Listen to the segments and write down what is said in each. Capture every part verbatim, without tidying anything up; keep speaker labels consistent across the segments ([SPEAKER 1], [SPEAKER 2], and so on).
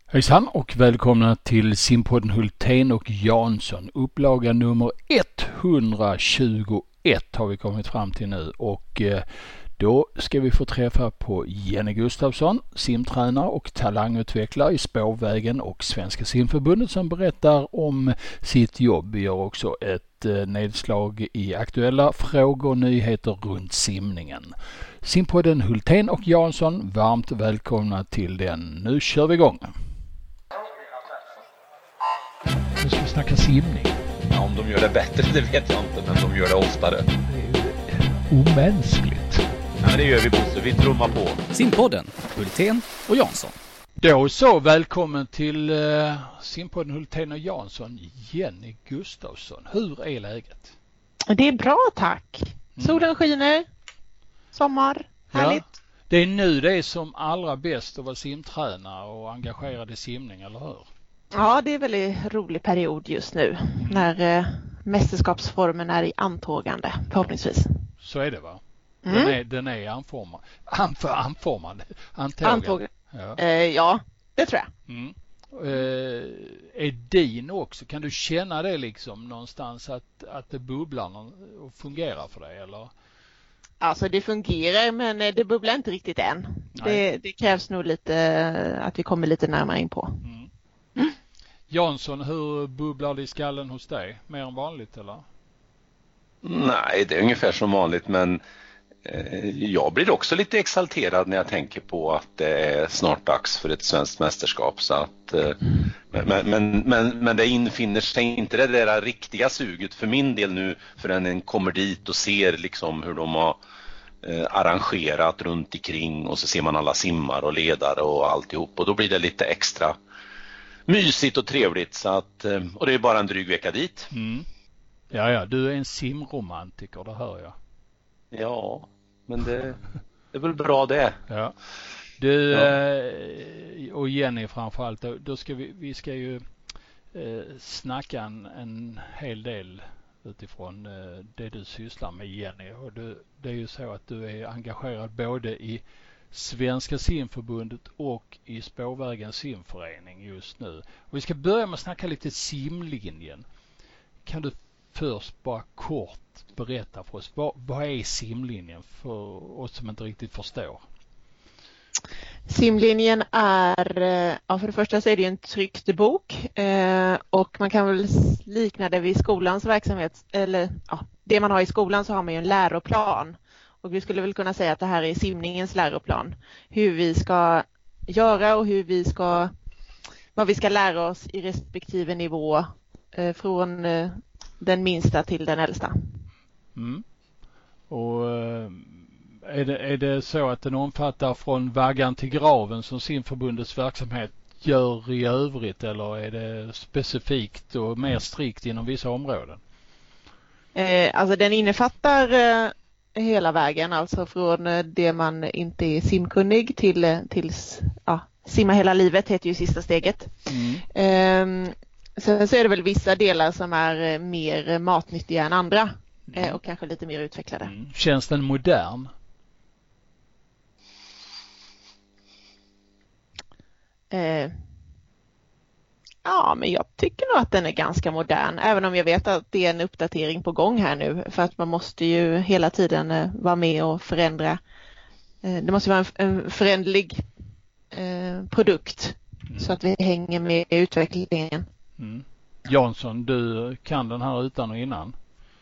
[SPEAKER 1] Hejsan och välkomna till Simpodden Hultén och Jansson. Upplaga nummer etthundratjugoett har vi kommit fram till nu och då ska vi få träffa på Jenny Gustafsson, simtränare och talangutvecklare i Spårvägen och Svenska simförbundet, som berättar om sitt jobb. Vi gör också ett nedslag i aktuella frågor och nyheter runt simningen. Simpodden Hultén och Jansson, varmt välkomna till den. Nu kör vi igång. Nu ska vi snacka simning.
[SPEAKER 2] Ja, om de gör det bättre, det vet jag inte, men de gör det oftare.
[SPEAKER 1] Det är ju omänskligt.
[SPEAKER 2] Ja, men det gör vi, Bosse. Vi trummar på.
[SPEAKER 3] Simpodden, Hultén och Jansson.
[SPEAKER 1] Då så, välkommen till uh, Simpodden Hultén och Jansson, Jenny Gustafsson. Hur är läget?
[SPEAKER 4] Det är bra, tack. Solen skiner. Sommar. Härligt.
[SPEAKER 1] Ja, det är nu det är som allra bäst att vara simtränare och engagerad i simning, eller hur?
[SPEAKER 4] Ja, det är en väldigt rolig period just nu. Mm. När eh, mästerskapsformen är i antågande, förhoppningsvis.
[SPEAKER 1] Så är det, va?
[SPEAKER 4] Mm.
[SPEAKER 1] Den är, den är anformad. Anfor, anformad. Antågande.
[SPEAKER 4] Ja. Eh, ja, det tror jag.
[SPEAKER 1] Mm. Eh, är din också? Kan du känna det liksom någonstans att, att det bubblar och fungerar för dig, eller?
[SPEAKER 4] Alltså det fungerar, men det bubblar inte riktigt än. Det, det krävs nog lite att vi kommer lite närmare in på.
[SPEAKER 1] Mm. Mm. Jansson, hur bubblar det i skallen hos dig? Mer än vanligt, eller?
[SPEAKER 2] Nej, det är ungefär som vanligt, men eh, jag blir också lite exalterad när jag tänker på att det är snart dags för ett svenskt mästerskap. Så att, eh, men, men, men, men det infinner sig inte det där riktiga suget för min del nu, förrän en kommer dit och ser liksom hur de har eh, arrangerat runt omkring, och så ser man alla simmar och ledare och alltihop, och då blir det lite extra mysigt och trevligt. Så att, och det är bara en dryg vecka dit.
[SPEAKER 1] Mm. Ja, ja, du är en simromantiker, det hör jag.
[SPEAKER 2] Ja, men det, det är väl bra det.
[SPEAKER 1] Ja. Du
[SPEAKER 2] ja.
[SPEAKER 1] Och Jenny framförallt, då, då ska vi, vi ska ju eh, snacka en, en hel del utifrån eh, det du sysslar med, Jenny. Och du, det är ju så att du är engagerad både i Svenska simförbundet och i Spårvägens simförening just nu. Och vi ska börja med att snacka lite simlinjen. Kan du först bara kort berätta för oss, vad, vad är simlinjen för oss som inte riktigt förstår?
[SPEAKER 4] Simlinjen är, ja, för det första så är det en tryckt bok eh, och man kan väl likna det vid skolans verksamhet, eller ja, det man har i skolan, så har man ju en läroplan. Och vi skulle väl kunna säga att det här är simningens läroplan. Hur vi ska göra och hur vi ska, vad vi ska lära oss i respektive nivå eh, från eh, den minsta till den äldsta.
[SPEAKER 1] Mm. Och är det, är det så att den omfattar från vaggan till graven som simförbundets verksamhet gör i övrigt, eller är det specifikt och mer strikt inom vissa områden?
[SPEAKER 4] Eh, alltså den innefattar eh, hela vägen, alltså från det man inte är simkunnig till, till ja, simma hela livet heter ju sista steget. Mm. Ehm, sen så är det väl vissa delar som är mer matnyttiga än andra mm. och kanske lite mer utvecklade.
[SPEAKER 1] Mm. Känns den modern?
[SPEAKER 4] Ehm, ja, men jag tycker nog att den är ganska modern, även om jag vet att det är en uppdatering på gång här nu, för att man måste ju hela tiden eh, vara med och förändra. Eh, det måste vara en, en förändlig eh, produkt mm. så att vi hänger med i utvecklingen.
[SPEAKER 1] Mm. Jansson, du kan den här utan och innan?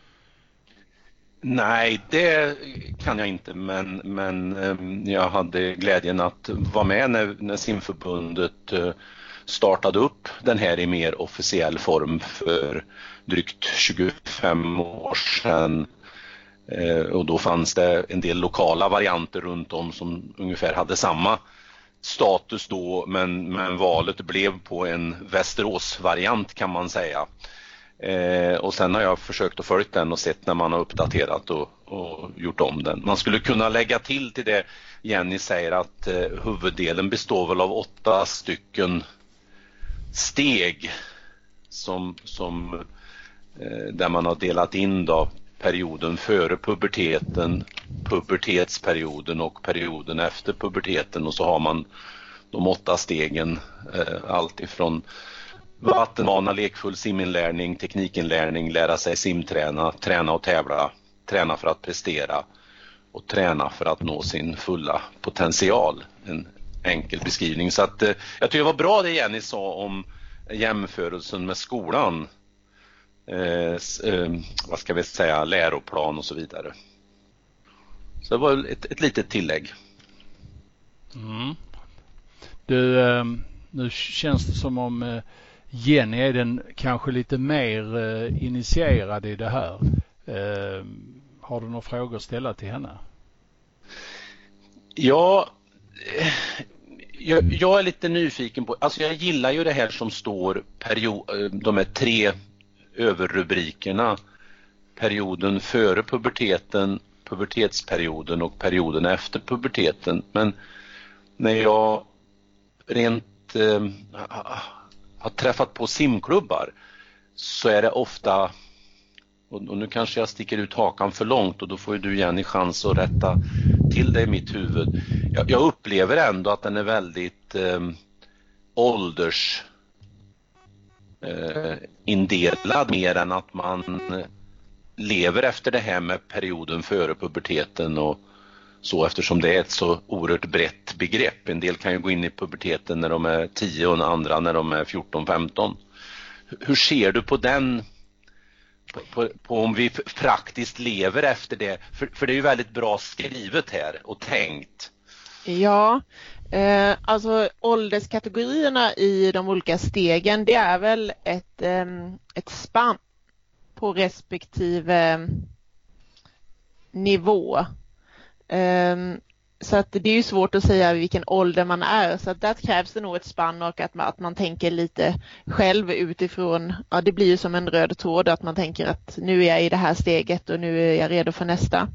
[SPEAKER 2] Nej, det kan jag inte, men, men eh, jag hade glädjen att vara med när, när simförbundet eh, startade upp den här i mer officiell form för drygt tjugofem år sedan. Eh, och då fanns det en del lokala varianter runt om som ungefär hade samma status då, men, men valet blev på en Västerås-variant, kan man säga. Eh, och sen har jag försökt att följa den och sett när man har uppdaterat och, och gjort om den. Man skulle kunna lägga till till det Jenny säger, att eh, huvuddelen består väl av åtta stycken steg som, som eh, där man har delat in då perioden före puberteten, pubertetsperioden och perioden efter puberteten, och så har man de åtta stegen. Allt ifrån vattenvana, lekfull siminlärning, teknikinlärning, lära sig simträna, träna och tävla, träna för att prestera och träna för att nå sin fulla potential. En enkel beskrivning. Så att, jag tycker det var bra det Jenny sa om jämförelsen med skolan. Eh, eh, vad ska vi säga, läroplan och så vidare. Så det var ett, ett litet tillägg.
[SPEAKER 1] Mm. Du, eh, nu känns det som om eh, Jenny är den kanske lite mer eh, initierad i det här. Eh, har du några frågor att ställa till henne?
[SPEAKER 2] Ja, eh, jag, jag är lite nyfiken på, alltså jag gillar ju det här som står period, de här tre överrubrikerna, perioden före puberteten, pubertetsperioden och perioden efter puberteten. Men när jag rent eh, har träffat på simklubbar så är det ofta, och, och nu kanske jag sticker ut hakan för långt och då får ju du Jenny chans att rätta till det i mitt huvud. Jag, jag upplever ändå att den är väldigt eh, ålders eh, indelad mer än att man lever efter det här med perioden före puberteten och så, eftersom det är ett så oerhört brett begrepp. En del kan ju gå in i puberteten när de är tio och andra när de är fjorton femton. Hur ser du på den, på, på, på om vi praktiskt lever efter det? För, för det är ju väldigt bra skrivet här och tänkt.
[SPEAKER 4] Ja, eh, alltså ålderskategorierna i de olika stegen, det är väl ett, eh, ett spann på respektive nivå. Um, så att det är ju svårt att säga vilken ålder man är, så att där krävs det nog ett spann och att man, att man tänker lite själv utifrån, ja det blir ju som en röd tråd att man tänker att nu är jag i det här steget och nu är jag redo för nästa.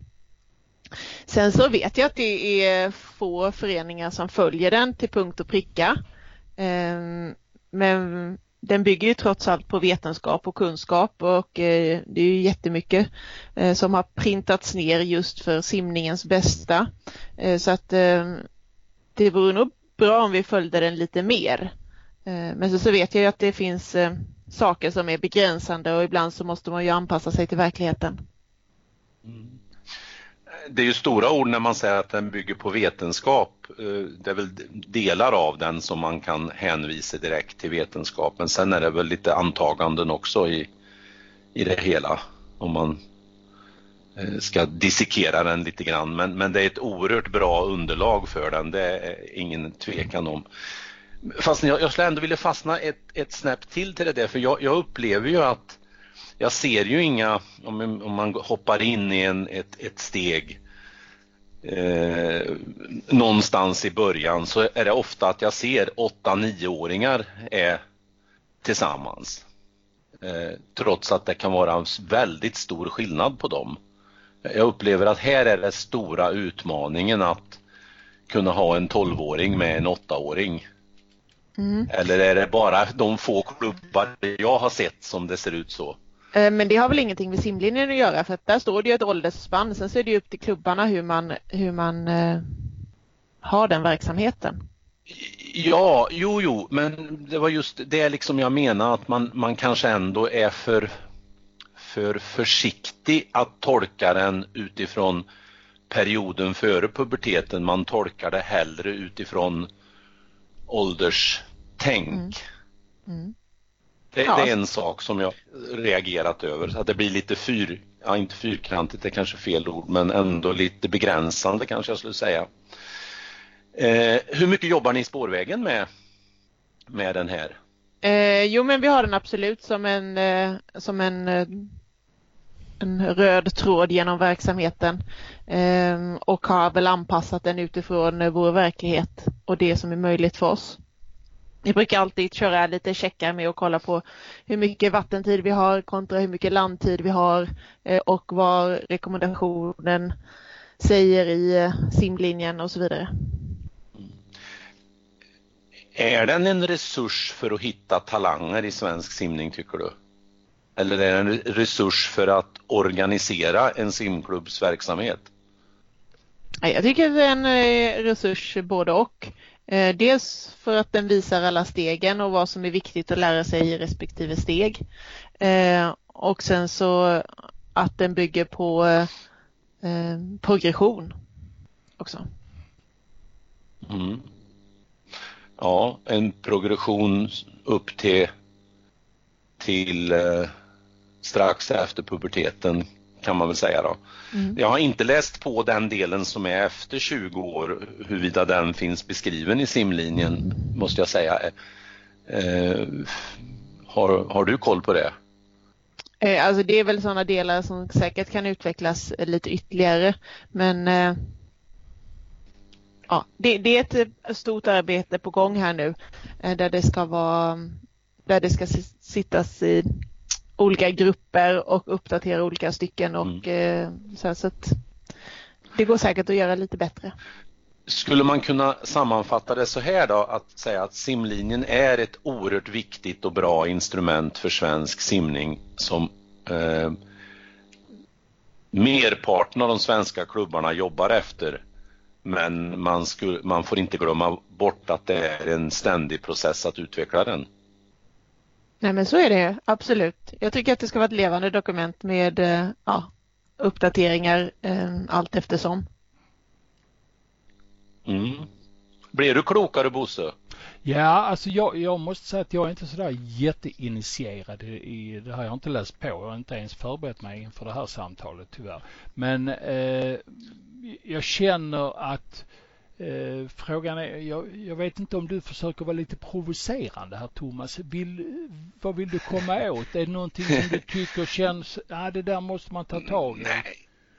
[SPEAKER 4] Sen så vet jag att det är få föreningar som följer den till punkt och pricka, um, men den bygger ju trots allt på vetenskap och kunskap och eh, det är ju jättemycket eh, som har printats ner just för simningens bästa. Eh, så att eh, det vore nog bra om vi följde den lite mer. Eh, men så, så vet jag ju att det finns eh, saker som är begränsande och ibland så måste man ju anpassa sig till verkligheten.
[SPEAKER 2] Mm. Det är ju stora ord när man säger att den bygger på vetenskap. Det är väl delar av den som man kan hänvisa direkt till vetenskapen. Sen är det väl lite antaganden också i, i det hela. Om man ska dissekera den lite grann. Men, men det är ett oerhört bra underlag för den. Det är ingen tvekan om. Fast jag, jag skulle ändå vilja fastna ett, ett snäpp till till det där. För jag, jag upplever ju att jag ser ju inga, om, om man hoppar in i en, ett, ett steg eh, någonstans i början, så är det ofta att jag ser åtta nioåringar är tillsammans. Eh, trots att det kan vara en väldigt stor skillnad på dem. Jag upplever att här är det stora utmaningen att kunna ha en tolvåring med en åttaåring. Mm. Eller är det bara de få klubbar jag har sett som det ser ut så?
[SPEAKER 4] Men det har väl ingenting med simlinjen att göra, för att där står det ju ett åldersspann. Sen så är det ju upp till klubbarna hur man, hur man eh, har den verksamheten.
[SPEAKER 2] Ja, jo, jo, men det var just det liksom jag menar, att man, man kanske ändå är för, för försiktig att tolka den utifrån perioden före puberteten. Man tolkar det hellre utifrån ålderstänk. Mm. Mm. Det, ja. det är en sak som jag reagerat över, så att det blir lite fyr, ja inte fyrkantigt, det är kanske fel ord, men ändå lite begränsande kanske jag skulle säga. Eh, hur mycket jobbar ni i Spårvägen med, med den här?
[SPEAKER 4] Eh, jo, men vi har den absolut som en, eh, som en, eh, en röd tråd genom verksamheten eh, och har väl anpassat den utifrån eh, vår verklighet och det som är möjligt för oss. Vi brukar alltid köra lite checkar med att kolla på hur mycket vattentid vi har kontra hur mycket landtid vi har eh, och vad rekommendationen säger i eh, simlinjen och så vidare.
[SPEAKER 2] Är den en resurs för att hitta talanger i svensk simning, tycker du? Eller är den en resurs för att organisera en simklubbs verksamhet?
[SPEAKER 4] Jag tycker det är en resurs både och. Eh, dels för att den visar alla stegen och vad som är viktigt att lära sig i respektive steg. Eh, och sen så att den bygger på eh, progression också.
[SPEAKER 2] Mm. Ja, en progression upp till, till eh, strax efter puberteten kan man väl säga då. Mm. Jag har inte läst på den delen som är efter tjugo år, huruvida den finns beskriven i simlinjen, måste jag säga. Eh, har, har du koll på det?
[SPEAKER 4] Eh, alltså det är väl sådana delar som säkert kan utvecklas lite ytterligare, men eh, ja, det, det är ett stort arbete på gång här nu, eh, där det ska vara, där det ska sittas i olika grupper och uppdatera olika stycken och mm. eh, så, så att det går säkert att göra lite bättre.
[SPEAKER 2] Skulle man kunna sammanfatta det så här då, att säga att simlinjen är ett oerhört viktigt och bra instrument för svensk simning som eh, merparten av de svenska klubbarna jobbar efter, men man, skulle, man får inte glömma bort att det är en ständig process att utveckla den.
[SPEAKER 4] Nej, men så är det absolut. Jag tycker att det ska vara ett levande dokument med ja, uppdateringar eh, allt eftersom.
[SPEAKER 2] Mm. Blir du klokare, Bosse?
[SPEAKER 1] Ja, alltså jag, jag måste säga att jag är inte sådär jätteinitierad i det här. Jag har inte läst på, jag har inte ens förberett mig inför det här samtalet tyvärr. Men eh, jag känner att Eh, frågan är, jag, jag vet inte om du försöker vara lite provocerande här, Thomas. Vill, vad vill du komma åt? Är det någonting som du tycker känns, ja, det där måste man ta tag i?
[SPEAKER 2] Nej,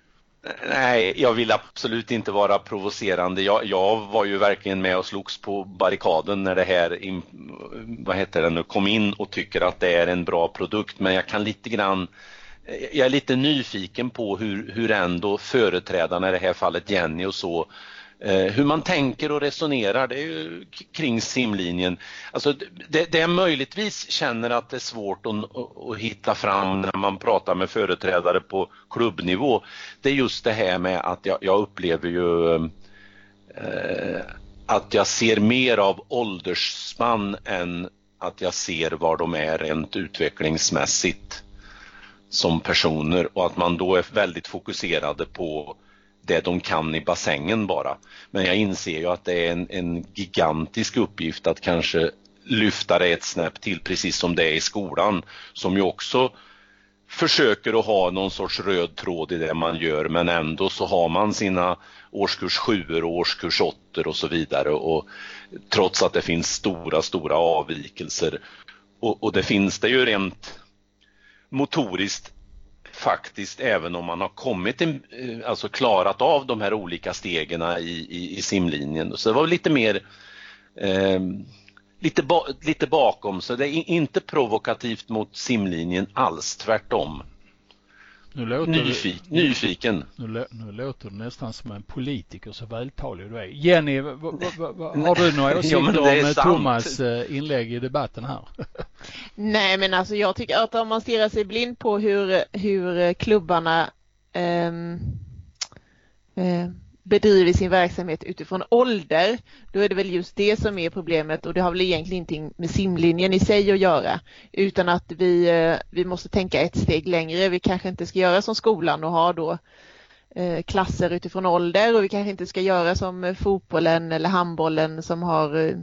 [SPEAKER 2] Nej jag vill absolut inte vara provocerande. Jag, jag var ju verkligen med och slogs på barrikaden när det här in, vad heter det nu, kom in och tycker att det är en bra produkt. Men jag kan lite grann, jag är lite nyfiken på hur, hur ändå företrädarna i det här fallet, Jenny och så, hur man tänker och resonerar, det är ju kring simlinjen. Alltså det, det är möjligtvis känner att det är svårt att, att hitta fram när man pratar med företrädare på klubbnivå. Det är just det här med att jag, jag upplever ju eh, att jag ser mer av åldersspann än att jag ser var de är rent utvecklingsmässigt som personer, och att man då är väldigt fokuserade på det de kan i bassängen bara. Men jag inser ju att det är en, en gigantisk uppgift att kanske lyfta det ett snäpp till, precis som det är i skolan, som ju också försöker att ha någon sorts röd tråd i det man gör, men ändå så har man sina årskurs sjuor och årskurs åttor och så vidare, och trots att det finns stora, stora avvikelser, och, och det finns det ju rent motoriskt faktiskt, även om man har kommit in, alltså klarat av de här olika stegen i, i, i simlinjen. Så det var lite mer eh, lite, ba, lite bakom, så det är inte provokativt mot simlinjen alls, tvärtom.
[SPEAKER 1] Nu låter
[SPEAKER 2] Nyfik,
[SPEAKER 1] du,
[SPEAKER 2] nyfiken.
[SPEAKER 1] Nu, nu låter du nästan som en politiker, så vältalig du är. Jenny, v, v, v, har du några åsikter ja, om Thomas inlägg i debatten här?
[SPEAKER 4] Nej, men alltså jag tycker att om man stirrar sig blind på hur, hur klubbarna eh, eh, bedriver sin verksamhet utifrån ålder, då är det väl just det som är problemet, och det har väl egentligen ingenting med simlinjen i sig att göra, utan att vi, eh, vi måste tänka ett steg längre. Vi kanske inte ska göra som skolan och ha då eh, klasser utifrån ålder, och vi kanske inte ska göra som fotbollen eller handbollen som har eh,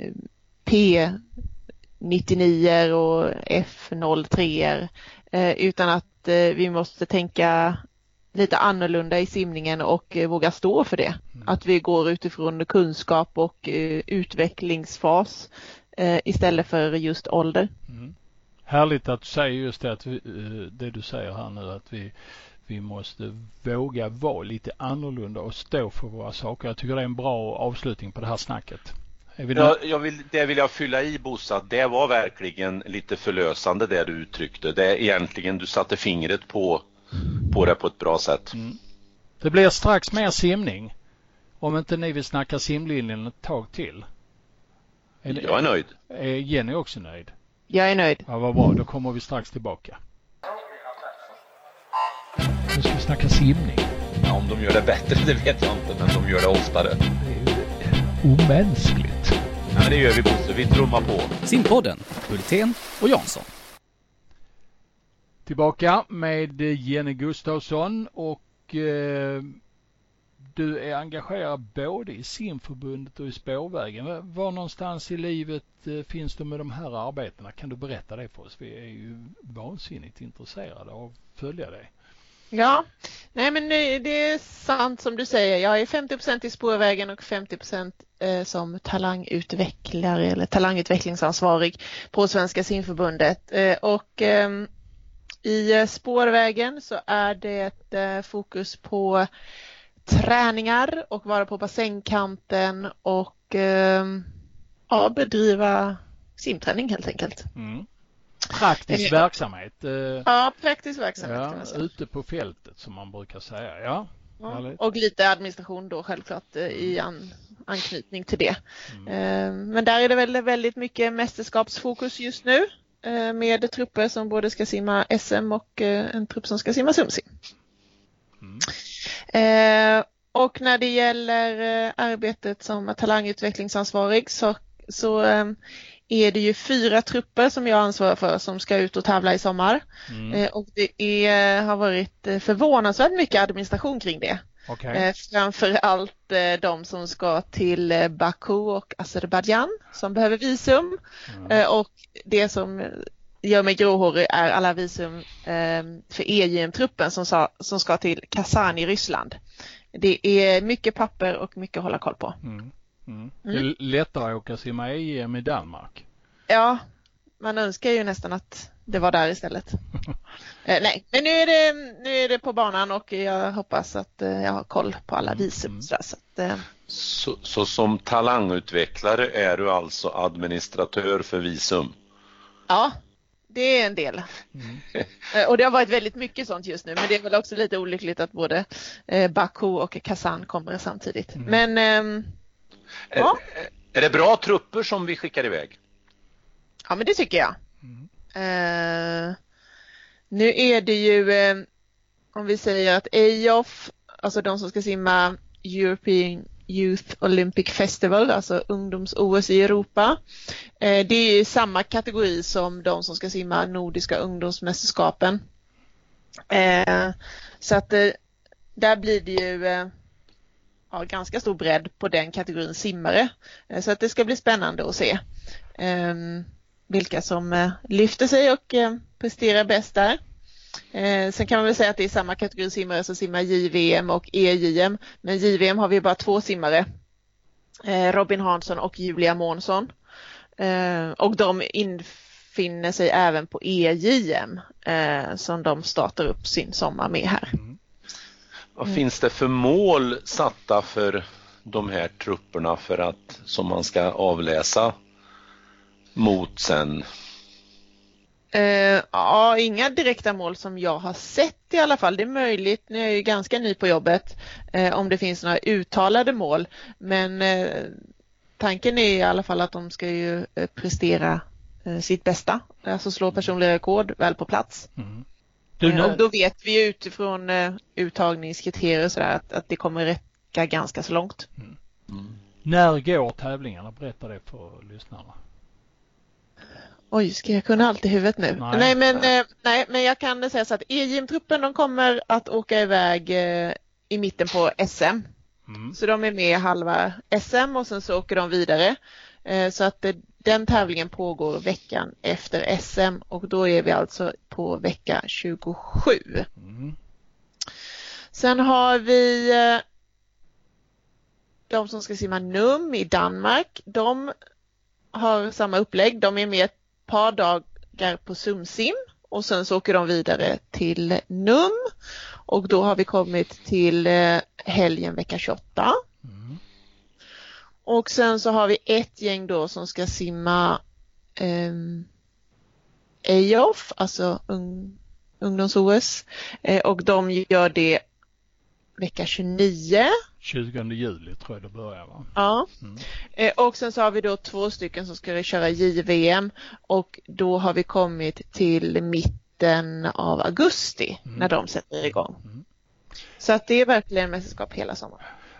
[SPEAKER 4] P nittionio och F noll tre, eh, utan att eh, vi måste tänka lite annorlunda i simningen och eh, våga stå för det. Mm. Att vi går utifrån kunskap och eh, utvecklingsfas eh, istället för just ålder.
[SPEAKER 1] Mm. Härligt att du säger just det, att vi, det du säger här nu, att vi, vi måste våga vara lite annorlunda och stå för våra saker. Jag tycker det är en bra avslutning på det här snacket.
[SPEAKER 2] Ja, jag vill, det vill jag fylla i, Bossa. Det var verkligen lite förlösande det du uttryckte. Det är egentligen, du satte fingret på, på det på ett bra sätt.
[SPEAKER 1] Mm. Det blir strax mer simning. Om inte ni vill snacka simlinjen ett tag till.
[SPEAKER 2] Är det, jag är nöjd.
[SPEAKER 1] Är Jenny också nöjd?
[SPEAKER 4] Jag är nöjd.
[SPEAKER 1] Ja, vad bra. Då kommer vi strax tillbaka. Nu ska vi snacka simning.
[SPEAKER 2] Ja, om de gör det bättre, det vet jag inte. Men de gör det oftare.
[SPEAKER 1] Det är ju omänskligt.
[SPEAKER 5] Ja, men det gör vi, Bosse. Vi trummar på.
[SPEAKER 3] Simpodden, Hultén och Jansson.
[SPEAKER 1] Tillbaka med Jenny Gustafsson och eh, du är engagerad både i simförbundet och i spårvägen. Var någonstans i livet eh, finns du med de här arbetena? Kan du berätta det för oss? Vi är ju vansinnigt intresserade av att följa det.
[SPEAKER 4] Ja, nej men det är sant som du säger. Jag är femtio procent i spårvägen och femtio procent eh, som talangutvecklare eller talangutvecklingsansvarig på Svenska simförbundet. Eh, och eh, i spårvägen så är det eh, fokus på träningar och vara på bassängkanten och eh, ja, bedriva simträning helt enkelt.
[SPEAKER 1] Mm. Praktisk eh, verksamhet. Eh,
[SPEAKER 4] ja, praktisk verksamhet
[SPEAKER 1] ja,
[SPEAKER 4] kan man säga.
[SPEAKER 1] Ute på fältet som man brukar säga. Ja,
[SPEAKER 4] ja, och lite administration då självklart eh, i an, anknytning till det. Mm. Eh, men där är det väl väldigt mycket mästerskapsfokus just nu. Med trupper som både ska simma S M och en trupp som ska simma sumsim. Mm. Eh, och när det gäller arbetet som talangutvecklingsansvarig så, så eh, är det ju fyra trupper som jag ansvarar för som ska ut och tävla i sommar. Mm. Eh, och det är, har varit förvånansvärt mycket administration kring det. Okay. Eh, framförallt eh, de som ska till eh, Baku och Azerbaijan som behöver visum. Mm. Eh, och det som gör mig gråhårig är alla visum eh, för E J M-truppen som, sa, som ska till Kazan i Ryssland. Det är mycket papper och mycket att hålla koll på.
[SPEAKER 1] Mm. Mm. Mm. Det är lättare att åka simma E J M i Danmark.
[SPEAKER 4] Ja, man önskar ju nästan att det var där istället. eh, nej, men nu är, det, nu är det på banan och jag hoppas att eh, jag har koll på alla visum. Mm. Så, att, eh.
[SPEAKER 2] så, så som talangutvecklare är du alltså administratör för visum?
[SPEAKER 4] Ja, det är en del. Mm. eh, och det har varit väldigt mycket sånt just nu, men det är väl också lite olyckligt att både eh, Baku och Kazan kommer samtidigt. Mm. Men eh,
[SPEAKER 2] är, ja. är det bra trupper som vi skickar iväg?
[SPEAKER 4] Ja, men det tycker jag. Mm. Uh, nu är det ju, uh, om vi säger att E J O F, alltså de som ska simma European Youth Olympic Festival, alltså ungdoms-O S i Europa, uh, det är ju samma kategori som de som ska simma Nordiska ungdomsmästerskapen. Uh, så att uh, där blir det ju uh, ja, ganska stor bredd på den kategorin simmare. Uh, så att det ska bli spännande att se. Um, vilka som eh, lyfter sig och eh, presterar bäst där. Eh, sen kan man väl säga att det är samma kategori simmare som simmar J V M och E J M. Men J V M har vi bara två simmare. Eh, Robin Hansson och Julia Månsson. Eh, och de infinner sig även på E J M eh, som de startar upp sin sommar med här. Mm.
[SPEAKER 2] Vad finns det för mål satta för de här trupperna för att som man ska avläsa mot sen?
[SPEAKER 4] Uh, ja, inga direkta mål som jag har sett i alla fall. Det är möjligt, nu är jag ju ganska ny på jobbet, uh, om det finns några uttalade mål. Men uh, tanken är i alla fall att de ska ju uh, prestera uh, sitt bästa. Alltså slå personliga rekord väl på plats. Mm. Du, uh, och då vet vi utifrån uh, uttagningskriterier och sådär att, att det kommer räcka ganska så långt.
[SPEAKER 1] Mm. Mm. När går tävlingarna? Berätta det för lyssnarna.
[SPEAKER 4] Oj, ska jag kunna allt i huvudet nu? Nej, nej men, eh, nej, men jag kan säga så att E J M-truppen de kommer att åka iväg eh, i mitten på S M. Mm. Så de är med halva S M och sen så åker de vidare. Eh, så att eh, den tävlingen pågår veckan efter S M och då är vi alltså på vecka tjugosju. Mm. Sen har vi eh, de som ska simma N U M i Danmark. De har samma upplägg. De är med ett par dagar på sumsim och sen så åker de vidare till N U M och då har vi kommit till helgen vecka tjugoåtta. Mm. Och sen så har vi ett gäng då som ska simma um, E J O F, alltså un, ungdoms-O S, eh, och de gör det vecka tjugonio.
[SPEAKER 1] tjugonde juli tror jag det börjar, va?
[SPEAKER 4] Ja. Mm. Eh, och sen så har vi då två stycken som ska köra J V M och då har vi kommit till mitten av augusti mm. när de sätter igång. Mm. Så att det är verkligen mästerskap hela sommaren.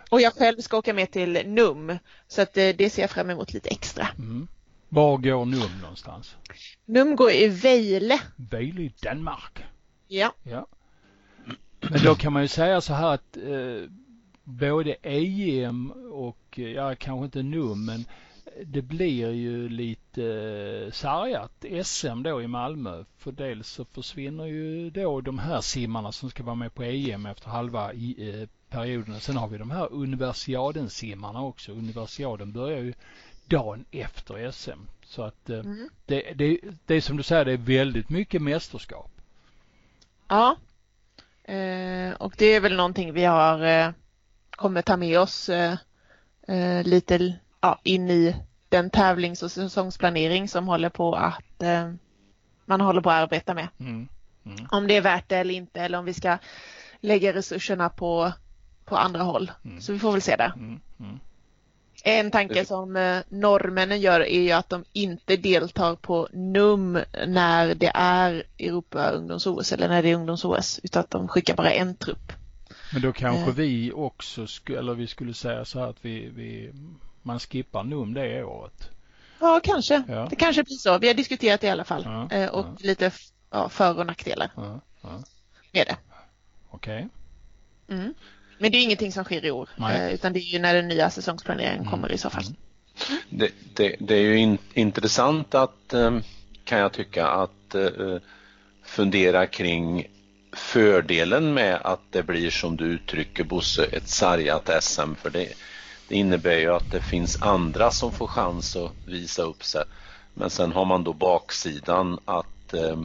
[SPEAKER 4] Och jag själv ska åka med till N U M, så att det, det ser jag fram emot lite extra.
[SPEAKER 1] Mm. Var går N U M någonstans?
[SPEAKER 4] N U M går i Vejle.
[SPEAKER 1] Vejle i Danmark.
[SPEAKER 4] Ja.
[SPEAKER 1] Ja. Men då kan man ju säga så här att eh, både E M och, ja kanske inte N U M, men det blir ju lite eh, sargat S M då i Malmö. För dels så försvinner ju då de här simmarna som ska vara med på E M efter halva i, eh, perioden. Sen har vi de här universiaden-simmarna också. Universiaden börjar ju dagen efter S M. Så att eh, mm. det, det, det är som du säger, det är väldigt mycket mästerskap.
[SPEAKER 4] Ja, eh, och det är väl någonting vi har eh, kommer ta med oss eh, eh, lite ja, in i den tävlings- och säsongsplanering som håller på att eh, man håller på att arbeta med. Mm. Mm. Om det är värt det eller inte, eller om vi ska lägga resurserna på, på andra håll. Mm. Så vi får väl se det. Mm. Mm. En tanke som eh, norrmännen gör är ju att de inte deltar på N U M när det är Europa ungdoms-O S eller när det är ungdoms-O S, utan att de skickar bara en trupp.
[SPEAKER 1] Men då kanske eh. vi också skulle, eller vi skulle säga så här att vi, vi man skippar N U M det året.
[SPEAKER 4] Ja, kanske. Ja. Det kanske blir så. Vi har diskuterat det i alla fall. Ja, eh, och ja. lite ja, för- och nackdelar ja, ja. med det.
[SPEAKER 1] Okej.
[SPEAKER 4] Okay. Mm. Men det är ingenting som sker i år, eh, utan det är ju när den nya säsongsplaneringen mm. kommer i så fall. Mm.
[SPEAKER 2] Det, det, det är ju in, intressant att, eh, kan jag tycka, att eh, fundera kring fördelen med att det blir, som du uttrycker Bosse, ett sargat S M. För det, det innebär ju att det finns andra som får chans att visa upp sig. Men sen har man då baksidan att eh,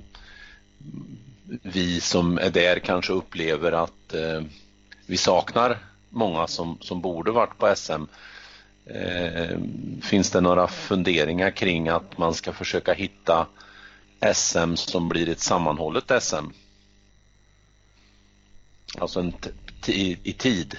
[SPEAKER 2] vi som är där kanske upplever att eh, vi saknar många som, som borde varit på S M. Eh, finns det några funderingar kring att man ska försöka hitta S M som blir ett sammanhållet S M? Alltså en t- t- i tid.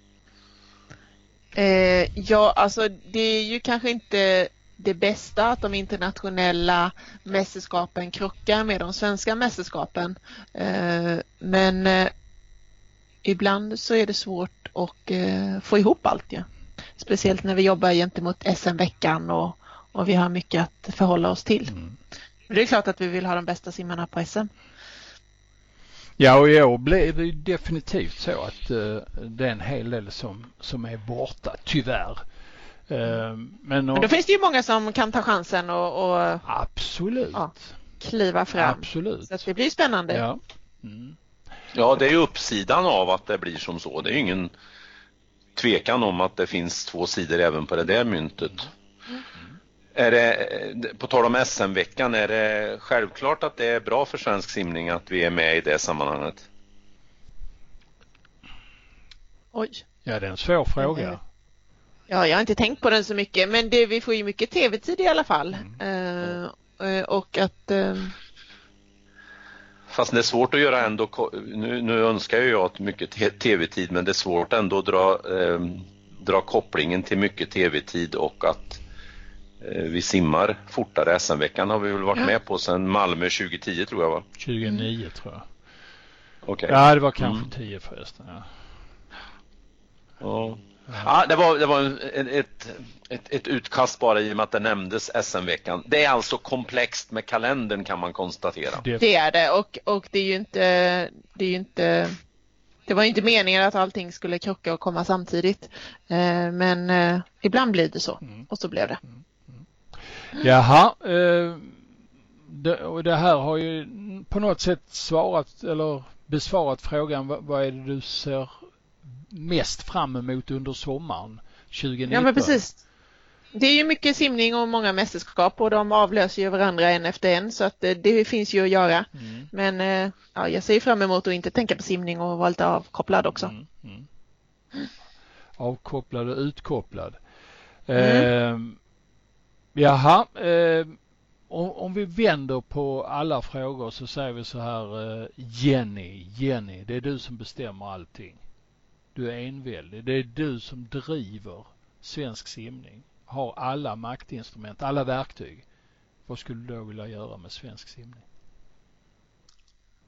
[SPEAKER 4] Eh, ja, alltså det är ju kanske inte det bästa att de internationella mästerskapen krockar med de svenska mästerskapen. Eh, men eh, ibland så är det svårt att eh, få ihop allt. Ja. Speciellt när vi jobbar gentemot S M-veckan och, och vi har mycket att förhålla oss till. Mm. Men det är klart att vi vill ha de bästa simmarna på S M.
[SPEAKER 1] Ja, och i år blir det definitivt så att uh, det är en hel del som, som är borta, tyvärr. Uh, men,
[SPEAKER 4] men då finns det ju många som kan ta chansen och, och
[SPEAKER 1] absolut.
[SPEAKER 4] Ja, kliva fram.
[SPEAKER 1] Absolut.
[SPEAKER 4] Så att det blir spännande.
[SPEAKER 1] Ja. Mm.
[SPEAKER 2] Ja, det är ju uppsidan av att det blir som så. Det är ju ingen tvekan om att det finns två sidor även på det där myntet. Mm. Är det, på tal om S M-veckan, är det självklart att det är bra för svensk simning att vi är med i det sammanhanget?
[SPEAKER 4] Oj.
[SPEAKER 1] Ja, det är en svår fråga.
[SPEAKER 4] Ja, jag har inte tänkt på den så mycket, men det, vi får ju mycket tv-tid i alla fall. Mm. Uh, och att... Uh...
[SPEAKER 2] Fast det är svårt att göra ändå, nu, nu önskar ju jag mycket tv-tid, men det är svårt ändå att dra, eh, dra kopplingen till mycket tv-tid och att eh, vi simmar fortare. S M-veckan har vi väl varit ja. med på sedan Malmö tjugo tio tror jag va?
[SPEAKER 1] tjugonio mm. tror jag.
[SPEAKER 2] Okay.
[SPEAKER 1] Ja, det var kanske mm. tio förresten. Ja.
[SPEAKER 2] Ja. Ja, det var, det var en, ett, ett, ett utkast bara i och med att det nämndes S M-veckan. Det är alltså komplext med kalendern kan man konstatera.
[SPEAKER 4] Det är det och, och det är ju inte det är ju inte det var ju inte meningen att allting skulle krocka och komma samtidigt. Eh, men eh, ibland blir det så mm. och så blev det.
[SPEAKER 1] Mm. Mm. Jaha, eh, det, och det här har ju på något sätt svarat eller besvarat frågan vad, vad är det du ser mest fram emot under sommaren tjugonitton?
[SPEAKER 4] Ja, men precis. Det är ju mycket simning och många mästerskap och de avlöser ju varandra en efter en så att det, det finns ju att göra. Mm. Men ja, jag ser fram emot att inte tänka på simning och vara lite avkopplad också. Mm. Mm.
[SPEAKER 1] Avkopplad och utkopplad. Mm. Eh, jaha, eh, om, om vi vänder på alla frågor så säger vi så här, eh, Jenny, Jenny, det är du som bestämmer allting. Du är enväldig. Det är du som driver svensk simning. Har alla maktinstrument, alla verktyg. Vad skulle du då vilja göra med svensk simning?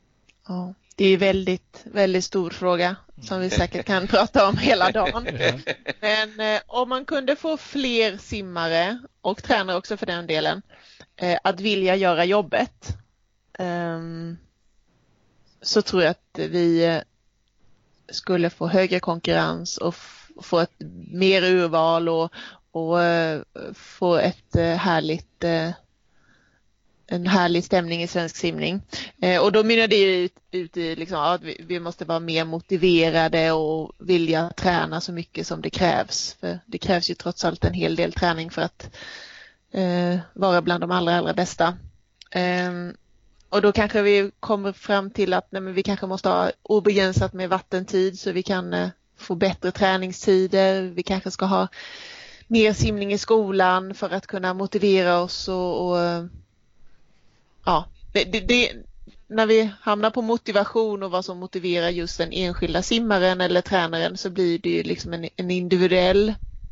[SPEAKER 4] Ja, det är ju väldigt, väldigt stor fråga som vi säkert kan prata om hela dagen. Men eh, om man kunde få fler simmare och tränare också för den delen eh, att vilja göra jobbet eh, så tror jag att vi eh, skulle få högre konkurrens och f- få ett mer urval och, och eh, få ett eh, härligt eh, en härlig stämning i svensk simning. Eh, och då menar det ut, ut i liksom, att vi, vi måste vara mer motiverade och vilja träna så mycket som det krävs. För det krävs ju trots allt en hel del träning för att eh, vara bland de allra, allra bästa. Eh, och då kanske vi kommer fram till att nej, men vi kanske måste ha obegränsat med vattentid så vi kan eh, få bättre träningstider. Vi kanske ska ha mer simning i skolan för att kunna motivera oss och, och ja, det, det, det, när vi hamnar på motivation och vad som motiverar just den enskilda simmaren eller tränaren så blir det ju liksom en, en individuell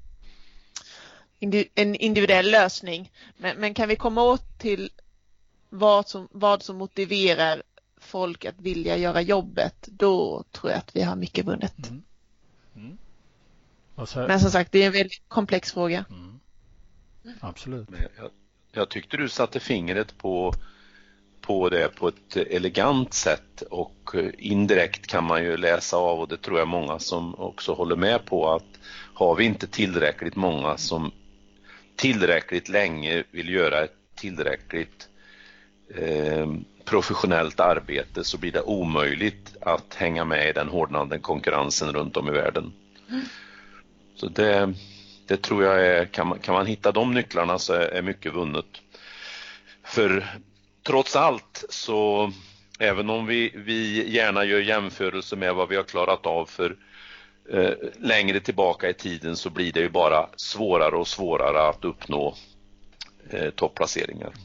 [SPEAKER 4] en individuell lösning. Men, men kan vi komma åt till vad som, vad som motiverar folk att vilja göra jobbet, då tror jag att vi har mycket vunnet. Mm. Mm. Så... Men som sagt, det är en väldigt komplex fråga.
[SPEAKER 1] Mm. Absolut.
[SPEAKER 2] Jag, jag tyckte du satte fingret på på det på ett elegant sätt och indirekt kan man ju läsa av, och det tror jag många som också håller med på, att har vi inte tillräckligt många som tillräckligt länge vill göra ett tillräckligt eh, professionellt arbete så blir det omöjligt att hänga med i den hårdnande konkurrensen runt om i världen. Mm. Så det, det tror jag är, kan man, kan man hitta de nycklarna så är, är mycket vunnet. För trots allt så, även om vi, vi gärna gör jämförelser med vad vi har klarat av för eh, längre tillbaka i tiden, så blir det ju bara svårare och svårare att uppnå eh, topplaceringar.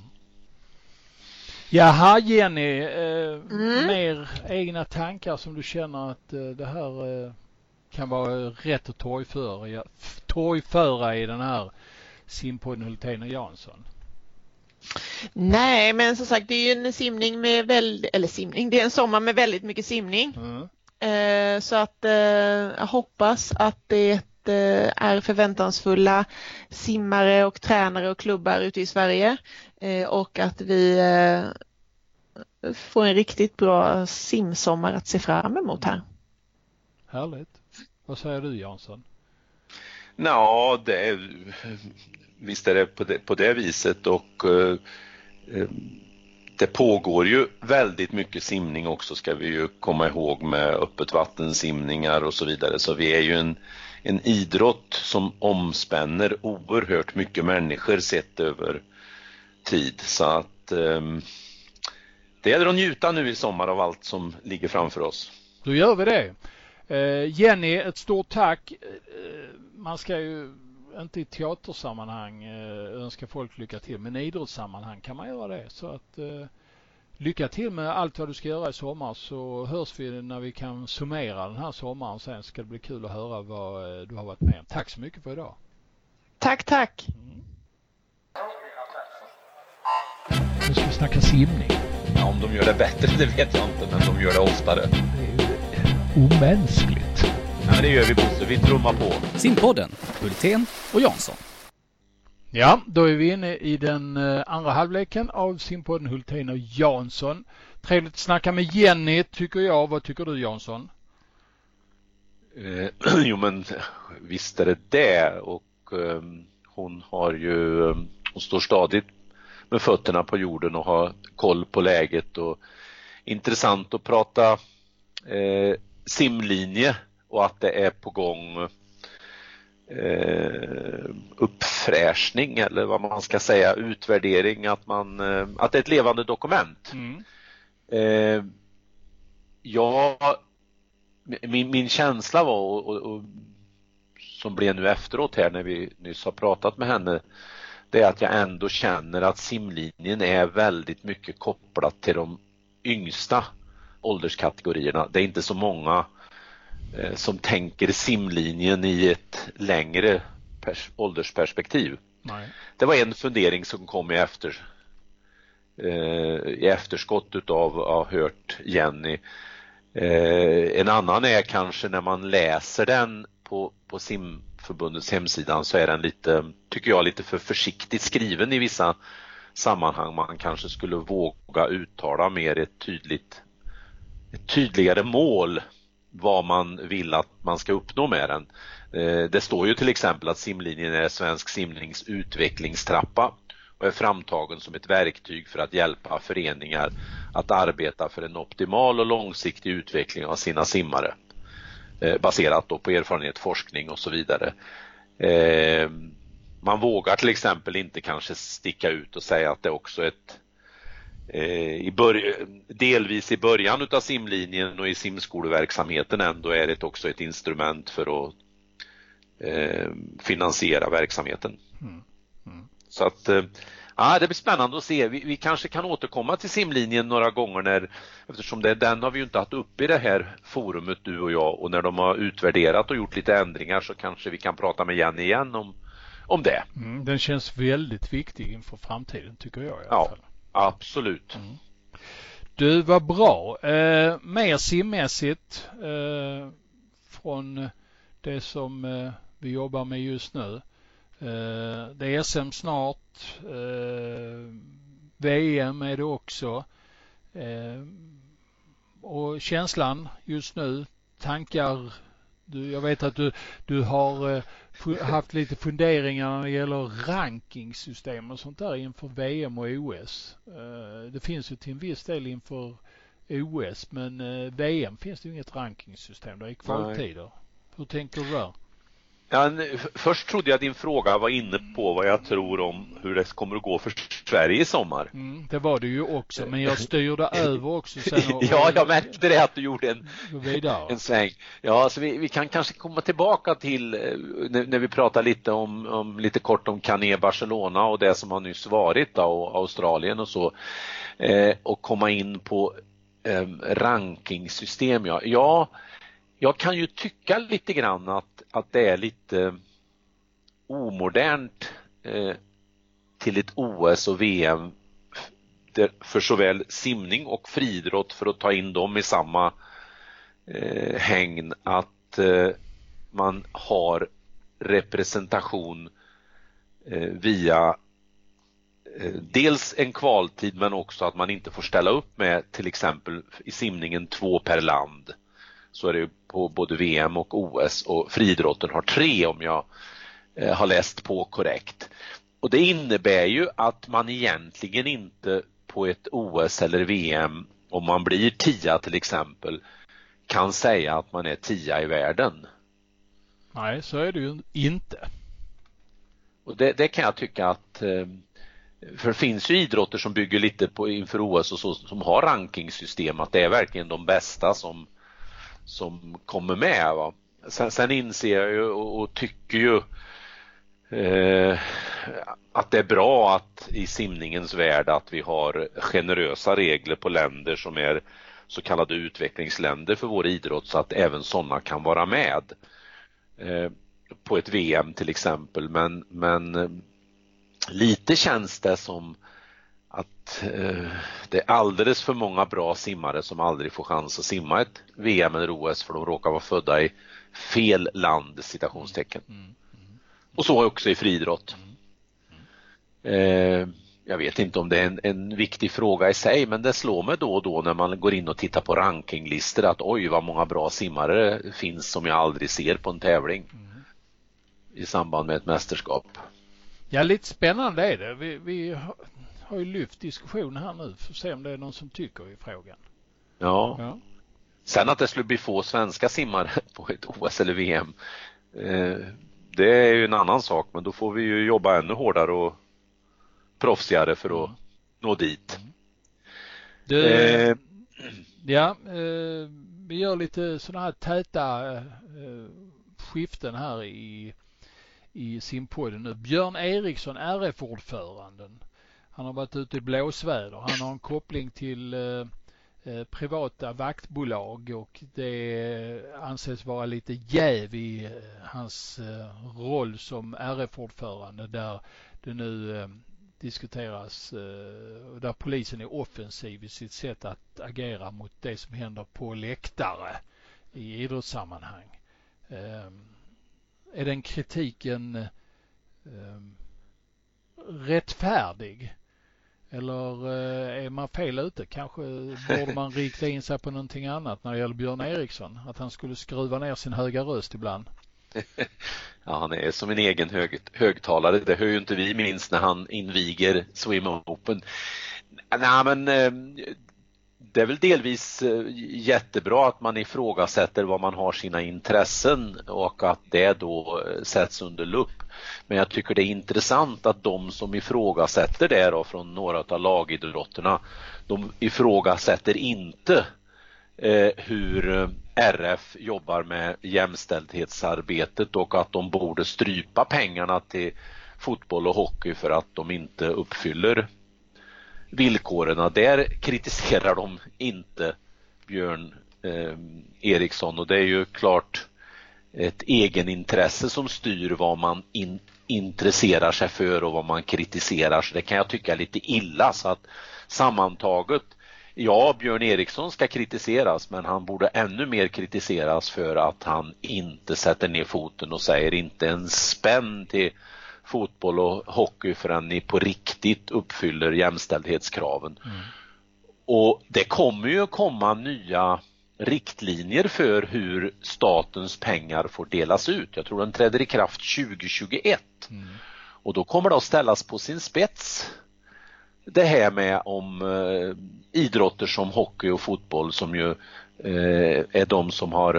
[SPEAKER 1] Jaha Jenny, eh, mm. mer egna tankar som du känner att eh, det här eh, kan vara rätt att torgföra, ja, torgföra i den här simpodden Hultén och Jansson?
[SPEAKER 4] Nej, men som sagt det är ju en simning med väldigt, eller simning, det är en sommar med väldigt mycket simning. Mm. Eh, så att eh, jag hoppas att det eh, är förväntansfulla simmare och tränare och klubbar ute i Sverige eh, och att vi eh, får en riktigt bra simsommar att se fram emot här.
[SPEAKER 1] Härligt. Vad säger du Jansson?
[SPEAKER 2] Ja, det är, visst är det på det, på det viset, och eh, det pågår ju väldigt mycket simning också, ska vi ju komma ihåg, med öppet vattensimningar och så vidare. Så vi är ju en, en idrott som omspänner oerhört mycket människor sett över tid. Så att eh, det gäller att njuta nu i sommar av allt som ligger framför oss.
[SPEAKER 1] Då gör vi det. Uh, Jenny, ett stort tack. Uh, man ska ju inte i teatersammanhang uh, önska folk lycka till, men i idrottssammanhang kan man göra det. Så att uh, lycka till med allt vad du ska göra i sommar, så hörs vi när vi kan summera den här sommaren. Sen ska det bli kul att höra vad uh, du har varit med om. Tack så mycket för idag.
[SPEAKER 4] Tack, tack.
[SPEAKER 1] Mm. Nu ska vi snacka simning.
[SPEAKER 5] Ja, om de gör det bättre, det vet jag inte, men de gör det oftare.
[SPEAKER 1] Det är ju omänskligt.
[SPEAKER 5] Ja, men det gör vi, Bosse. Vi trummar på.
[SPEAKER 3] Simpodden, Hultén och Jansson.
[SPEAKER 1] Ja, då är vi inne i den andra halvleken av Simpodden Hultén och Jansson. Trevligt att snacka med Jenny, tycker jag. Vad tycker du, Jansson?
[SPEAKER 2] Eh, jo, men visst är det det. Och eh, hon har ju, hon står stadigt med fötterna på jorden och har koll på läget, och intressant att prata eh, simlinje och att det är på gång eh, uppfräschning, eller vad man ska säga, utvärdering, att man eh, att det är ett levande dokument. Mm. Eh, ja, min, min känsla var, och, och, och, som blev nu efteråt här när vi nyss har pratat med henne, det är att jag ändå känner att simlinjen är väldigt mycket kopplat till de yngsta ålderskategorierna. Det är inte så många eh, som tänker simlinjen i ett längre pers- åldersperspektiv. Nej. Det var en fundering som kom i efter, eh, i efterskott utav att ha hört Jenny. Eh, en annan är kanske när man läser den på, på simförbundets hemsidan, så är den lite, tycker jag, lite för försiktigt skriven i vissa sammanhang. Man kanske skulle våga uttala mer ett tydligt ett tydligare mål vad man vill att man ska uppnå med den. Eh, det står ju till exempel att simlinjen är svensk simnings utvecklingstrappa och är framtagen som ett verktyg för att hjälpa föreningar att arbeta för en optimal och långsiktig utveckling av sina simmare. Eh, baserat då på erfarenhet, forskning och så vidare. Eh, man vågar till exempel inte kanske sticka ut och säga att det också är ett eh, i bör- delvis i början utav simlinjen och i simskoleverksamheten ändå är det också ett instrument för att eh, finansiera verksamheten. Mm. Mm. Så att eh, ja, det blir spännande att se. Vi, vi kanske kan återkomma till simlinjen några gånger när, eftersom det, den har vi ju inte haft upp i det här forumet, du och jag, och när de har utvärderat och gjort lite ändringar så kanske vi kan prata med Jenny igen om, om det.
[SPEAKER 1] Mm, den känns väldigt viktig inför framtiden, tycker jag i alla
[SPEAKER 2] ja,
[SPEAKER 1] fall.
[SPEAKER 2] Absolut.
[SPEAKER 1] Mm. Du, var bra. Eh, mer simmässigt eh, från det som eh, vi jobbar med just nu. Eh, det är S M snart. Eh, V M är det också. Eh, och känslan just nu, tankar. Du, jag vet att du, du har eh, haft lite funderingar när det gäller rankingsystem och sånt där inför V M och O S. Eh, det finns ju till en viss del inför O S, men eh, V M finns det ju inget rankingsystem. Det är kvaltider. Nej. Hur tänker du där?
[SPEAKER 2] Ja, först trodde jag att din fråga var inne på vad jag tror om hur det kommer att gå för Sverige i sommar.
[SPEAKER 1] Mm, det var det ju också, men jag styrde över också sen. Och,
[SPEAKER 2] ja, jag märkte det att du gjorde en,
[SPEAKER 1] en
[SPEAKER 2] sväng. Ja, så vi, vi kan kanske komma tillbaka till när, när vi pratar lite om, om lite kort om Canet Barcelona och det som har nyss varit då, och Australien och så. Eh, och komma in på eh, rankingsystem. Ja. ja, jag kan ju tycka lite grann att, att det är lite omodernt eh, till ett O S och V M för såväl simning och friidrott, för att ta in dem i samma eh, hägn, att eh, man har representation eh, via eh, dels en kvaltid, men också att man inte får ställa upp med till exempel i simningen två per land. Så är det på både V M och O S, och friidrotten har tre om jag eh, har läst på korrekt. Och det innebär ju att man egentligen inte på ett O S eller V M, om man blir tia till exempel, kan säga att man är tia i världen.
[SPEAKER 1] Nej, så är det ju inte.
[SPEAKER 2] Och det, det kan jag tycka att, för det finns ju idrotter som bygger lite på inför O S och så, som har rankingsystem, att det är verkligen de bästa som, som kommer med. Va? Sen, sen inser jag ju och, och tycker ju Eh, att det är bra att i simningens värld att vi har generösa regler på länder som är så kallade utvecklingsländer för vår idrott, så att även sådana kan vara med eh, på ett V M till exempel. Men, men eh, lite känns det som att eh, det är alldeles för många bra simmare som aldrig får chans att simma ett V M eller O S för de råkar vara födda i fel land, citationstecken. Mm. Och så också i friidrott. Eh, jag vet inte om det är en, en viktig fråga i sig, men det slår mig då och då när man går in och tittar på rankinglistor att oj, vad många bra simmare finns som jag aldrig ser på en tävling mm. i samband med ett mästerskap.
[SPEAKER 1] Ja, lite spännande är det. Vi, vi har ju lyft diskussion här nu för att se om det är någon som tycker i frågan.
[SPEAKER 2] Ja. ja. Sen att det skulle bli få svenska simmare på ett O S eller V M, eh, det är ju en annan sak, men då får vi ju jobba ännu hårdare och proffsigare för att mm. nå dit.
[SPEAKER 1] Du, eh. Ja, eh, vi gör lite sådana här täta eh, skiften här i, i simpodden nu. Björn Eriksson, R F-ordföranden. Han har varit ute i blåsväder. Han har en koppling till eh, privata vaktbolag och det anses vara lite jäv i hans roll som R F-ordförande, där det nu diskuteras eh, där polisen är offensiv i sitt sätt att agera mot det som händer på läktare i idrottssammanhang. Eh, är den kritiken eh, rättfärdig? Eller eh, är man fel ute? Kanske borde man rikta in sig på någonting annat när det gäller Björn Eriksson? Att han skulle skruva ner sin höga röst ibland.
[SPEAKER 2] Ja, han är som en egen hög, högtalare. Det hör ju inte vi minst när han inviger Swim Open. Nej, men eh, det är väl delvis eh, jättebra att man ifrågasätter vad man har sina intressen och att det då eh, sätts under lupp. Men jag tycker det är intressant att de som ifrågasätter det då från några av lagidrotterna, de ifrågasätter inte eh, hur R F jobbar med jämställdhetsarbetet och att de borde strypa pengarna till fotboll och hockey för att de inte uppfyller villkoren. Där kritiserar de inte Björn eh, Eriksson, och det är ju klart ett egenintresse som styr vad man in, intresserar sig för och vad man kritiserar. Så det kan jag tycka är lite illa. Så att sammantaget, ja, Björn Eriksson ska kritiseras, men han borde ännu mer kritiseras för att han inte sätter ner foten och säger inte en spänn till fotboll och hockey förrän ni på riktigt uppfyller jämställdhetskraven. Mm. Och det kommer ju komma nya riktlinjer för hur statens pengar får delas ut. Jag tror den träder i kraft tjugo tjugoett. Mm. Och då kommer det att ställas på sin spets det här med om eh, idrotter som hockey och fotboll, som ju eh, är de som har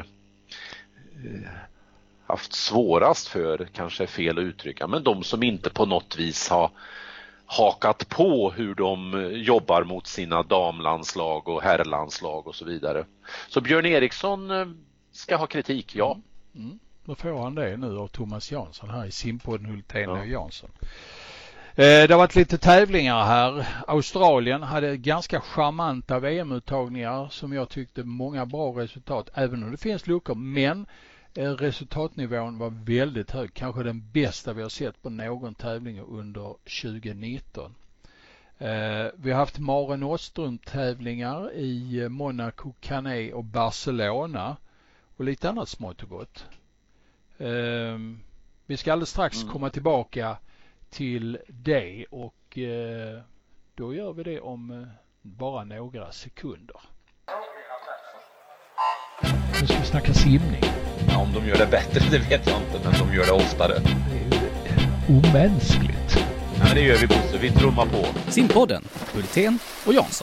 [SPEAKER 2] eh, haft svårast för, kanske är fel att uttrycka, men de som inte på något vis har hakat på hur de jobbar mot sina damlandslag och herrlandslag och så vidare. Så Björn Eriksson ska ha kritik, ja.
[SPEAKER 1] Mm. Mm. Då får han det nu av Thomas Jansson här i Simpodden Hultén och ja. Jansson. Eh, det har varit lite tävlingar här. Australien hade ganska charmanta V M-uttagningar som jag tyckte många bra resultat, även om det finns luckor, men resultatnivån var väldigt hög. Kanske den bästa vi har sett på någon tävling under tjugo nitton. Eh, vi har haft Mare Nostrum-tävlingar i Monaco, Cannes och Barcelona och lite annat smått och gott. Eh, vi ska alldeles strax mm. komma tillbaka till det, och eh, då gör vi det om eh, bara några sekunder. Nu ska vi snacka simning.
[SPEAKER 5] Ja, om de gör det bättre, det vet jag inte, men de gör det oftare.
[SPEAKER 1] Det är ju omänskligt.
[SPEAKER 5] Ja, men det gör vi, Bosse. Vi trummar på.
[SPEAKER 3] Simpodden, Hultén och Jansson.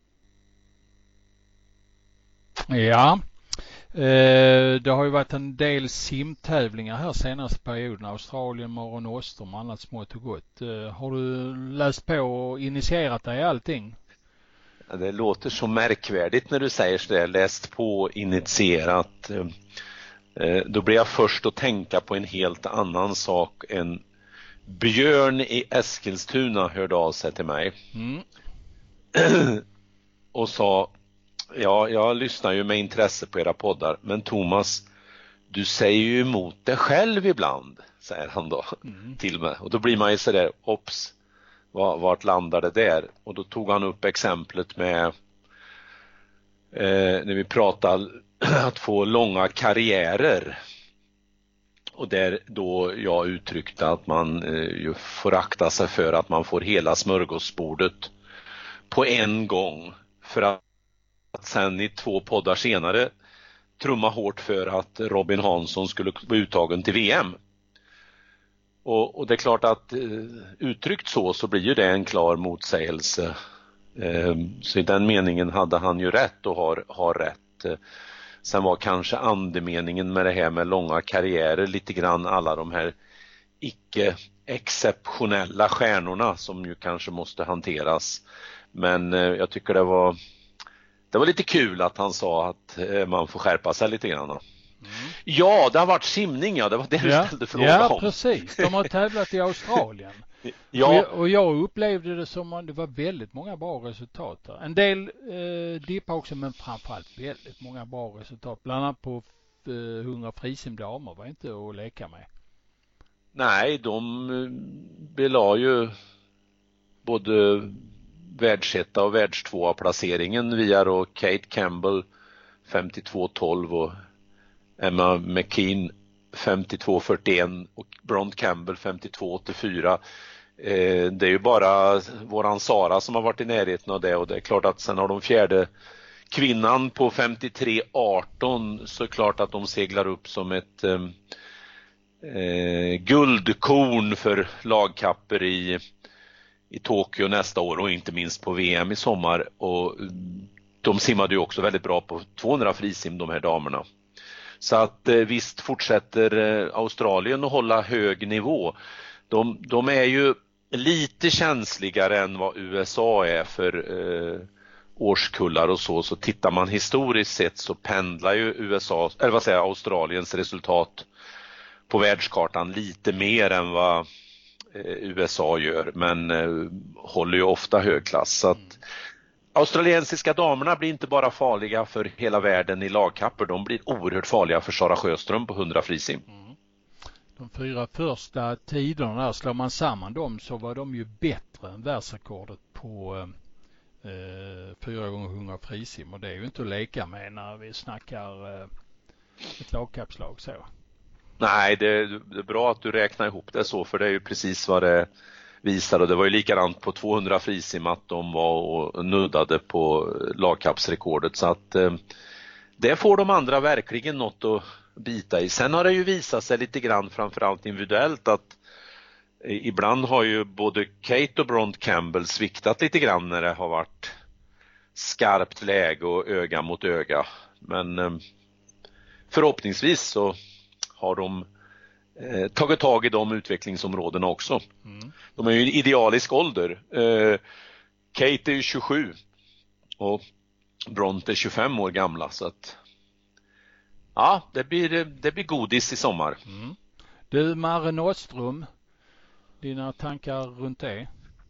[SPEAKER 1] Ja, eh, det har ju varit en del simtävlingar här senaste perioden. Australien, Mare Nostrum och annat smått och gott. Eh, har du läst på och initierat dig i allting?
[SPEAKER 2] Det låter så märkvärdigt när du säger så där, läst på, initierat. Då blir jag först att tänka på en helt annan sak. En Björn i Eskilstuna hörde av sig till mig. Mm. Och sa, ja, jag lyssnar ju med intresse på era poddar, men Thomas, du säger ju emot dig själv ibland, säger han då mm. till mig. Och då blir man ju så där, ops. Vart landade det där? Och då tog han upp exemplet med eh, när vi pratade att få långa karriärer. Och där då jag uttryckte att man eh, ju får akta sig för att man får hela smörgåsbordet på en gång. För att, att sen i två poddar senare trumma hårt för att Robin Hansson skulle vara uttagen till V M. Och, och det är klart att eh, uttryckt så så blir ju det en klar motsägelse. Eh, så i den meningen hade han ju rätt och har, har rätt. Eh, sen var kanske andemeningen med det här med långa karriärer lite grann alla de här icke-exceptionella stjärnorna som ju kanske måste hanteras. Men eh, jag tycker det var, det var lite kul att han sa att eh, man får skärpa sig lite grann. Mm. Ja, det har varit simning, ja. Det var det du
[SPEAKER 1] ja.
[SPEAKER 2] ställde frågan
[SPEAKER 1] ja,
[SPEAKER 2] om.
[SPEAKER 1] Ja, precis. De har tävlat i Australien.
[SPEAKER 2] ja.
[SPEAKER 1] och, jag, och jag upplevde det som att det var väldigt många bra resultat där. En del eh, dippar också, men framförallt väldigt många bra resultat. Bland annat på eh, hundra frisimdamer var inte att leka med.
[SPEAKER 2] Nej, de belade ju både världsetta och världstvåa placeringen via då Kate Campbell femtiotvå tolv och Emma McKean femtiotvå fyrtioen och Bront Campbell femtiotvå åttiofyra. Eh, det är ju bara våran Sara som har varit i närheten av det, och det är klart att sen har de fjärde kvinnan på femtiotre arton, så klart att de seglar upp som ett eh, eh, guldkorn för lagkapper i, i Tokyo nästa år och inte minst på V M i sommar. Och de simmade ju också väldigt bra på tvåhundra frisim, de här damerna. Så att eh, visst fortsätter eh, Australien att hålla hög nivå. De, de är ju lite känsligare än vad U S A är för eh, årskullar och så. Så tittar man historiskt sett så pendlar ju U S A, eller vad säger jag, Australiens resultat på världskartan lite mer än vad eh, U S A gör. Men eh, håller ju ofta hög klass. Så att australiensiska damerna blir inte bara farliga för hela världen i lagkapper, de blir oerhört farliga för Sara Sjöström på hundra frisim.
[SPEAKER 1] Mm. De fyra första tiderna där, slår man samman dem så var de ju bättre än världsrekordet på eh, fyra gånger hundra frisim, och det är ju inte att leka med när vi snackar eh, ett lagkappslag så.
[SPEAKER 2] Nej, det, det är bra att du räknar ihop det så, för det är ju precis vad det visar, och det var ju likadant på tvåhundra frisim att de var och nuddade på lagkappsrekordet, så att eh, det får de andra verkligen något att bita i. Sen har det ju visat sig lite grann, framförallt individuellt, att eh, ibland har ju både Kate och Bront Campbell sviktat lite grann när det har varit skarpt läge och öga mot öga, men eh, förhoppningsvis så har de eh, tagit tag i de utvecklingsområdena också. Mm. De är ju i idealisk ålder. Eh, Kate är ju tjugosju och Bront är tjugofem år gamla, så att ja, det blir, det blir godis i sommar.
[SPEAKER 1] Mm. Du, Mare Nostrum, dina tankar runt det?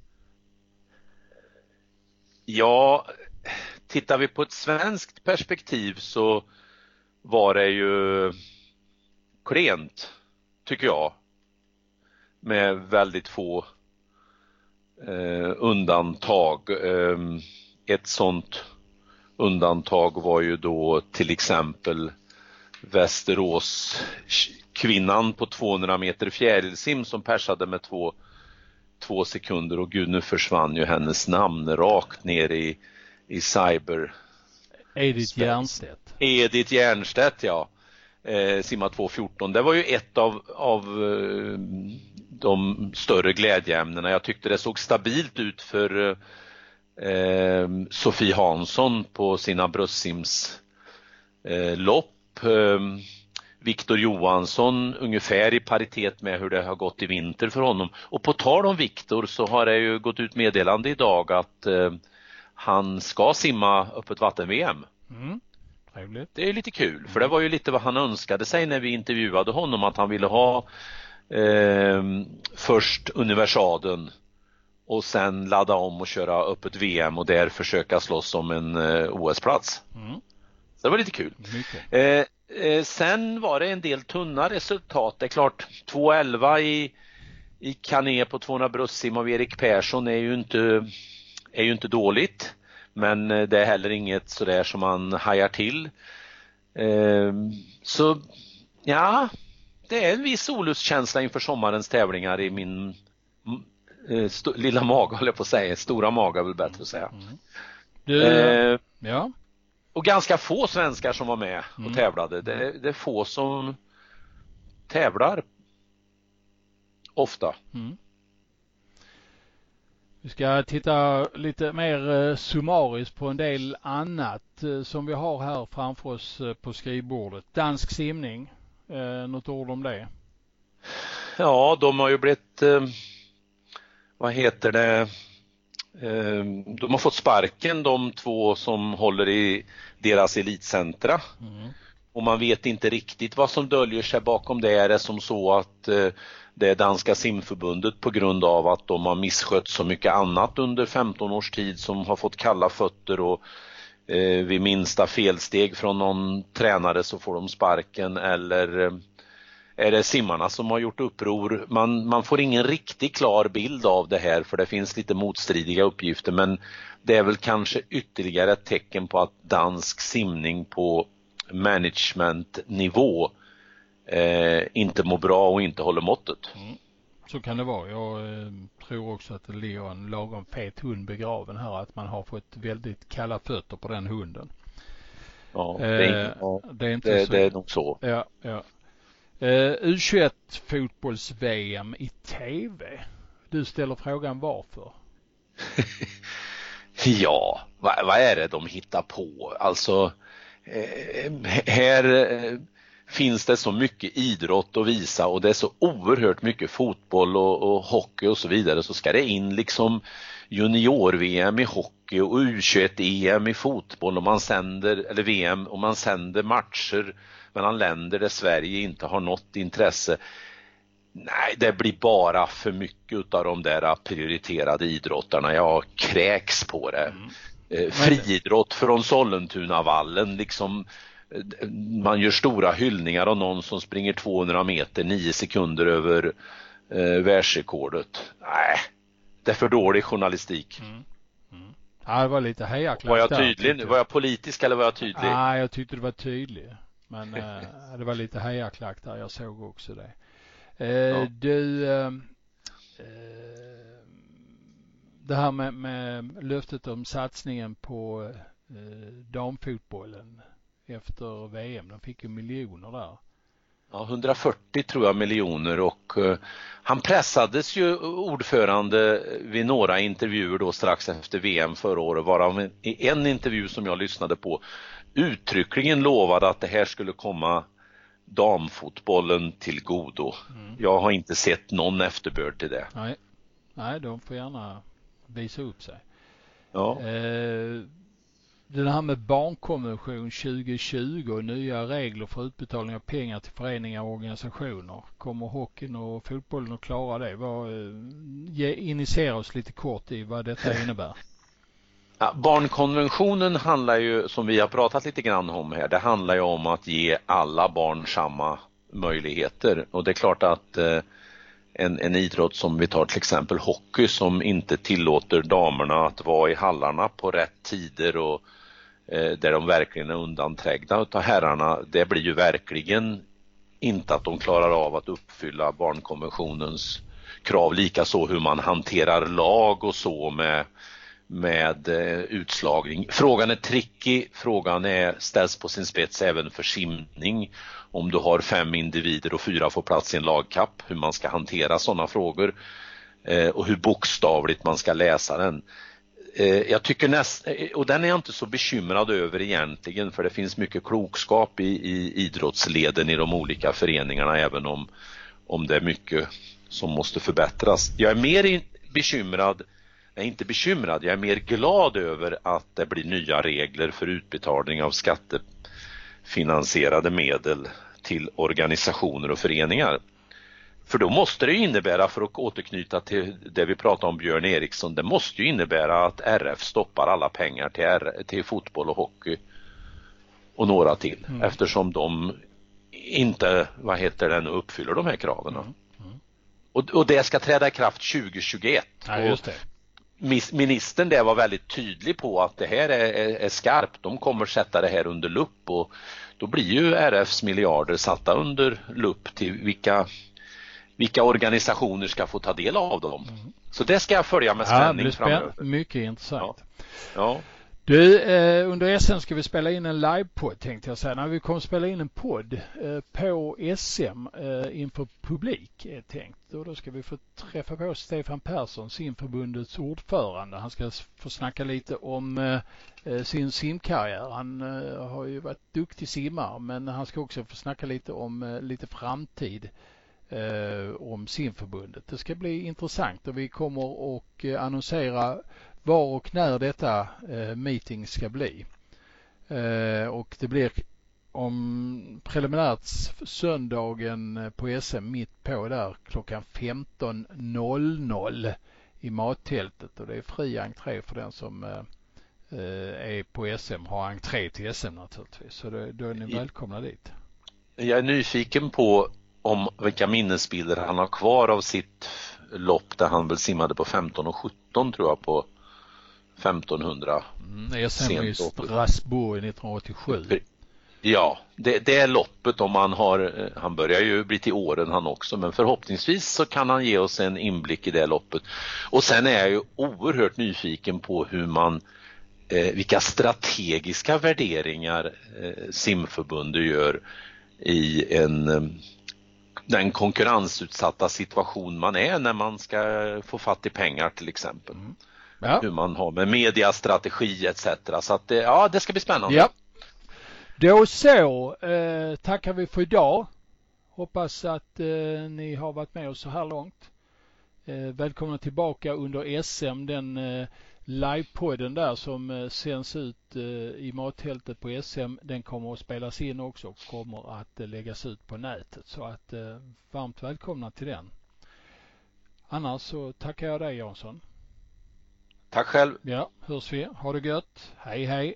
[SPEAKER 2] Ja, tittar vi på ett svenskt perspektiv så var det ju klent, tycker jag, med väldigt få eh, undantag. Eh, ett sånt undantag var ju då till exempel Västerås kvinnan på tvåhundra meter fjärilsim som persade med två, två sekunder, och gud, nu försvann ju hennes namn rakt ner i, i cyber.
[SPEAKER 1] Edith Järnstedt.
[SPEAKER 2] Edith Järnstedt, ja. Eh, simma två fjorton. Det var ju ett av, av eh, de större glädjeämnena. Jag tyckte det såg stabilt ut för eh, Sofie Hansson på sina bröstsims eh, lopp. Eh, Viktor Johansson ungefär i paritet med hur det har gått i vinter för honom. Och på tal om Viktor så har det ju gått ut meddelande idag att eh, han ska simma öppet vatten-V M. Mm. Det är lite kul, för det var ju lite vad han önskade sig när vi intervjuade honom, att han ville ha eh, först universaden och sen ladda om och köra öppet V M och där försöka slåss om en eh, O S-plats. Mm. Så det var lite kul. Eh, eh, sen var det en del tunna resultat. Det är klart, två elva i, i kané på tvåhundra bröstsim av Erik Persson är ju inte, är ju inte dåligt. Men det är heller inget sådär som man hajar till. Så ja, det är en viss olustkänsla inför sommarens tävlingar i min st- lilla mage, håller jag på att säga. Stora mage är väl bättre att säga. Mm.
[SPEAKER 1] Du, eh, ja.
[SPEAKER 2] Och ganska få svenskar som var med och mm. tävlade. Det, det är få som tävlar ofta. Mm.
[SPEAKER 1] Vi ska titta lite mer eh, summariskt på en del annat eh, som vi har här framför oss eh, på skrivbordet. Dansk simning, eh, något ord om det?
[SPEAKER 2] Ja, de har ju blivit, eh, vad heter det, eh, de har fått sparken, de två som håller i deras elitcentra. Mm. Och man vet inte riktigt vad som döljer sig bakom det. Är det som så att eh, det är Danska simförbundet på grund av att de har misskött så mycket annat under femton års tid som har fått kalla fötter, och eh, vid minsta felsteg från någon tränare så får de sparken, eller är det simmarna som har gjort uppror? Man, man får ingen riktigt klar bild av det här för det finns lite motstridiga uppgifter, men det är väl kanske ytterligare ett tecken på att dansk simning på managementnivå eh, inte mår bra och inte håller måttet.
[SPEAKER 1] Mm. Så kan det vara. Jag eh, tror också att det ligger en lagom fet hund begraven här, att man har fått väldigt kalla fötter på den hunden.
[SPEAKER 2] Ja, det är,
[SPEAKER 1] eh,
[SPEAKER 2] ja,
[SPEAKER 1] det är inte
[SPEAKER 2] det,
[SPEAKER 1] så.
[SPEAKER 2] Det är nog så.
[SPEAKER 1] Ja, ja. Eh, U tjugoett fotbolls-V M i tv. Du ställer frågan varför?
[SPEAKER 2] Ja, vad, vad är det de hittar på? Alltså, eh, här eh, finns det så mycket idrott att visa och det är så oerhört mycket fotboll och, och hockey och så vidare, så ska det in liksom junior-V M i hockey och U tjugoett E M i fotboll och man sänder, eller V M, och man sänder matcher mellan länder där Sverige inte har något intresse. Nej, det blir bara för mycket av de där prioriterade idrottarna. Jag kräks på det. Mm. Eh, friidrott från Sollentunavallen, liksom, man gör stora hyllningar av någon som springer tvåhundra meter nio sekunder över eh, världsrekordet. Nej, det är för dålig journalistik.
[SPEAKER 1] Mm. Mm. Ja, det var lite hejaklack.
[SPEAKER 2] Var jag tydlig nu? Var jag politisk eller var jag tydlig?
[SPEAKER 1] Nej, jag tyckte det var tydlig. Men eh, det var lite hejaklack där, jag såg också det. Eh, ja. Du, eh, det här med, med löftet om satsningen på eh, damfotbollen efter V M, de fick ju miljoner där.
[SPEAKER 2] Ja, hundrafyrtio tror jag miljoner, och uh, han pressades ju ordförande vid några intervjuer då strax efter V M förra året, varav i en intervju som jag lyssnade på uttryckligen lovade att det här skulle komma damfotbollen till godo. Mm. Jag har inte sett någon efterbörd till det.
[SPEAKER 1] Nej, Nej de får gärna visa upp sig.
[SPEAKER 2] Ja.
[SPEAKER 1] Eh, det här med barnkonvention tjugo tjugo och nya regler för utbetalning av pengar till föreningar och organisationer. Kommer hockeyn och fotbollen att klara det? Vad, ge, initiera oss lite kort i vad detta innebär.
[SPEAKER 2] Ja, barnkonventionen handlar ju, som vi har pratat lite grann om här, det handlar ju om att ge alla barn samma möjligheter. Och det är klart att eh, en, en idrott som vi tar till exempel hockey, som inte tillåter damerna att vara i hallarna på rätt tider och eh, där de verkligen är undanträngda utav herrarna, det blir ju verkligen inte att de klarar av att uppfylla barnkonventionens krav. Likaså hur man hanterar lag och så med med eh, utslagning. Frågan är tricky, frågan är ställs på sin spets även för simning. Om du har fem individer och fyra får plats i en lagkapp, hur man ska hantera sådana frågor eh, och hur bokstavligt man ska läsa den. Eh, jag tycker näst, och den är jag inte så bekymrad över egentligen, för det finns mycket klokskap i, i idrottsleden i de olika föreningarna, även om, om det är mycket som måste förbättras. Jag är mer in, bekymrad Jag är inte bekymrad, jag är mer glad över att det blir nya regler för utbetalning av skattefinansierade medel till organisationer och föreningar. För då måste det innebära, för att återknyta till det vi pratade om Björn Eriksson, det måste ju innebära att R F stoppar alla pengar till, R- till fotboll och hockey och några till. Mm. Eftersom de inte, vad heter det nu, uppfyller de här kraven. Mm. Mm. Och, och det ska träda i kraft tjugo tjugoett.
[SPEAKER 1] Ja, just det.
[SPEAKER 2] Ministern där var väldigt tydlig på att det här är, är, är skarpt. De kommer sätta det här under lupp, och då blir ju R F:s miljarder satta under lupp till vilka, vilka organisationer ska få ta del av dem. Mm. Så det ska jag följa med spänning ja, framöver.
[SPEAKER 1] Mycket intressant.
[SPEAKER 2] Ja. Ja.
[SPEAKER 1] Du, eh, under S M ska vi spela in en livepodd, tänkte jag säga. När vi kommer spela in en podd eh, på S M eh, inför publik är tänkt. Och då ska vi få träffa på Stefan Persson, simförbundets ordförande. Han ska få snacka lite om eh, sin simkarriär. Han eh, har ju varit duktig simmare, men han ska också få snacka lite om eh, lite framtid eh, om simförbundet. Det ska bli intressant, och vi kommer att eh, annonsera var och när detta eh, meeting ska bli. Eh, och det blir om preliminärt söndagen på S M mitt på där klockan femton noll noll i mattältet, och det är fri entré för den som eh, är på S M, har entré till S M naturligtvis. Så det, då är ni välkomna dit.
[SPEAKER 2] Jag är nyfiken på om vilka minnesbilder han har kvar av sitt lopp där han väl simmade på femton och sjutton tror jag på femtonhundra.
[SPEAKER 1] Mm, S M i Strasbourg nittonhundraåttiosju.
[SPEAKER 2] Ja, det, det är loppet om han har, han börjar ju bli till åren han också, men förhoppningsvis så kan han ge oss en inblick i det loppet. Och sen är jag ju oerhört nyfiken på hur man, eh, vilka strategiska värderingar eh, simförbundet gör i en, eh, den konkurrensutsatta situation man är när man ska få fatt i pengar till exempel.
[SPEAKER 1] Mm. Ja.
[SPEAKER 2] Hur man har med mediastrategi et cetera. Så att det, ja, det ska bli spännande.
[SPEAKER 1] Ja. Då så, eh, tackar vi för idag. Hoppas att eh, ni har varit med oss så här långt. Eh, välkomna tillbaka under S M, den eh, livepodden där som eh, sänds ut eh, i mattältet på S M. Den kommer att spelas in också och kommer att eh, läggas ut på nätet. Så att eh, varmt välkomna till den. Annars så tackar jag dig, Jansson.
[SPEAKER 2] Tack själv.
[SPEAKER 1] Ja, hörs vi. Ha det gött. Hej hej.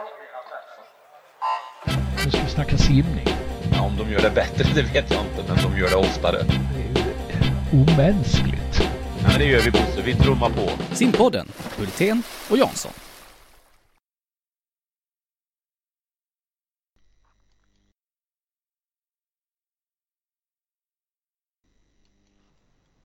[SPEAKER 1] Nu ska vi snacka simning.
[SPEAKER 5] Ja, om de gör det bättre, det vet jag inte, men de gör det oftare.
[SPEAKER 1] Det är ju omänskligt.
[SPEAKER 5] Ja, men det gör vi, Bosse. Vi trummar på.
[SPEAKER 3] Simpodden, Hultén och Jansson.